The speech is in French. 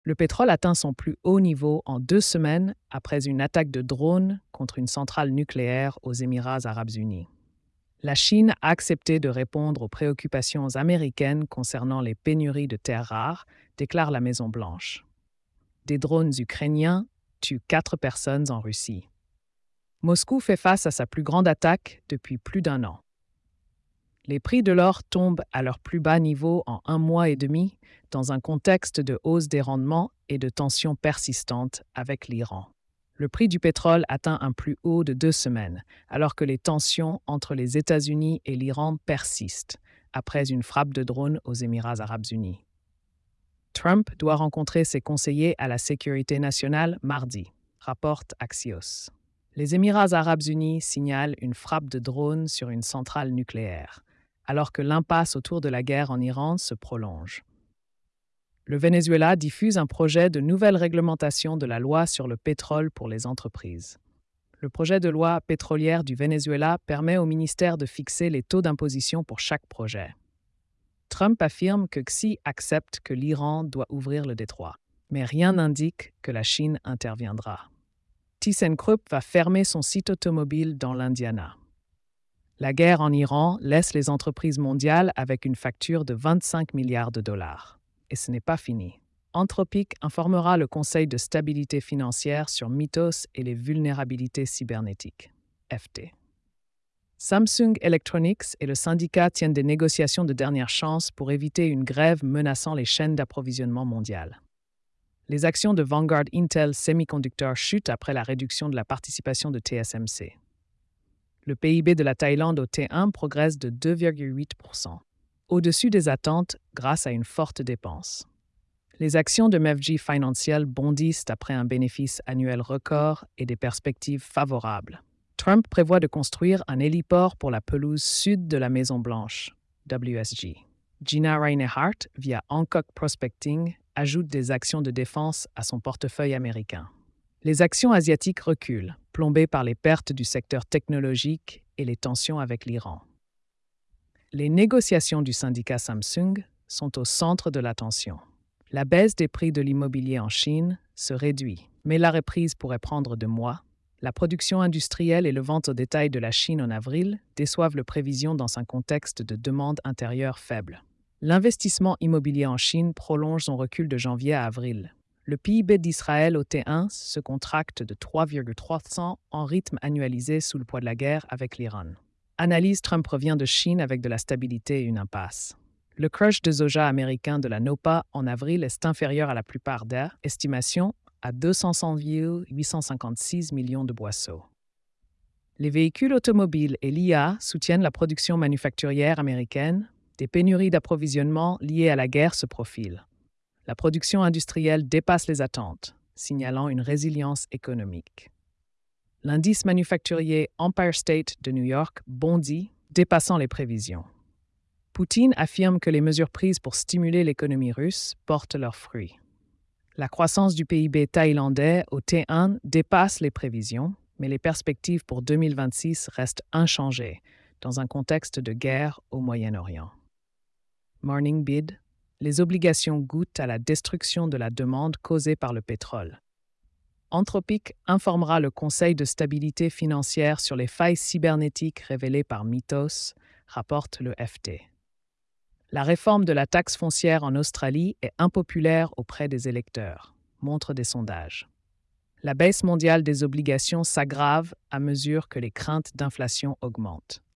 Le pétrole atteint son plus haut niveau en 2 semaines après une attaque de drone contre une centrale nucléaire aux Émirats arabes unis. La Chine a accepté de répondre aux préoccupations américaines concernant les pénuries de terres rares, déclare la Maison-Blanche. Des drones ukrainiens tuent 4 personnes en Russie. Moscou fait face à sa plus grande attaque depuis plus d'un an. Les prix de l'or tombent à leur plus bas niveau en 1 mois et demi, dans un contexte de hausse des rendements et de tensions persistantes avec l'Iran. Le prix du pétrole atteint un plus haut de 2 semaines, alors que les tensions entre les États-Unis et l'Iran persistent, après une frappe de drone aux Émirats arabes unis. Trump doit rencontrer ses conseillers à la sécurité nationale mardi, rapporte Axios. Les Émirats arabes unis signalent une frappe de drone sur une centrale nucléaire, alors que l'impasse autour de la guerre en Iran se prolonge. Le Venezuela diffuse un projet de nouvelle réglementation de la loi sur le pétrole pour les entreprises. Le projet de loi pétrolière du Venezuela permet au ministère de fixer les taux d'imposition pour chaque projet. Trump affirme que Xi accepte que l'Iran doit ouvrir le détroit, mais rien n'indique que la Chine interviendra. ThyssenKrupp va fermer son site automobile dans l'Indiana. La guerre en Iran laisse les entreprises mondiales avec une facture de 25 milliards de dollars. Et ce n'est pas fini. Anthropic informera le Conseil de stabilité financière sur Mythos et les vulnérabilités cybernétiques. FT. Samsung Electronics et le syndicat tiennent des négociations de dernière chance pour éviter une grève menaçant les chaînes d'approvisionnement mondiales. Les actions de Vanguard Intel Semiconductor chutent après la réduction de la participation de TSMC. Le PIB de la Thaïlande au T1 progresse de 2,8%, au-dessus des attentes grâce à une forte dépense. Les actions de MEVG Financial bondissent après un bénéfice annuel record et des perspectives favorables. Trump prévoit de construire un héliport pour la pelouse sud de la Maison-Blanche, WSG. Gina Reinhardt, via Hancock Prospecting, ajoute des actions de défense à son portefeuille américain. Les actions asiatiques reculent, plombées par les pertes du secteur technologique et les tensions avec l'Iran. Les négociations du syndicat Samsung sont au centre de l'attention. La baisse des prix de l'immobilier en Chine se réduit, mais la reprise pourrait prendre 2 mois. La production industrielle et le vente au détail de la Chine en avril déçoivent les prévisions dans un contexte de demande intérieure faible. L'investissement immobilier en Chine prolonge son recul de janvier à avril. Le PIB d'Israël au T1 se contracte de 3,3% en rythme annualisé sous le poids de la guerre avec l'Iran. Analyse: Trump revient de Chine avec de la stabilité et une impasse. Le crush de soja américain de la NOPA en avril est inférieur à la plupart des estimations à 200,856 millions de boisseaux. Les véhicules automobiles et l'IA soutiennent la production manufacturière américaine. Des pénuries d'approvisionnement liées à la guerre se profilent. La production industrielle dépasse les attentes, signalant une résilience économique. L'indice manufacturier Empire State de New York bondit, dépassant les prévisions. Poutine affirme que les mesures prises pour stimuler l'économie russe portent leurs fruits. La croissance du PIB thaïlandais au T1 dépasse les prévisions, mais les perspectives pour 2026 restent inchangées dans un contexte de guerre au Moyen-Orient. Morning Bid. Les obligations goûtent à la destruction de la demande causée par le pétrole. Anthropic informera le Conseil de stabilité financière sur les failles cybernétiques révélées par Mythos, rapporte le FT. La réforme de la taxe foncière en Australie est impopulaire auprès des électeurs, montrent des sondages. La baisse mondiale des obligations s'aggrave à mesure que les craintes d'inflation augmentent.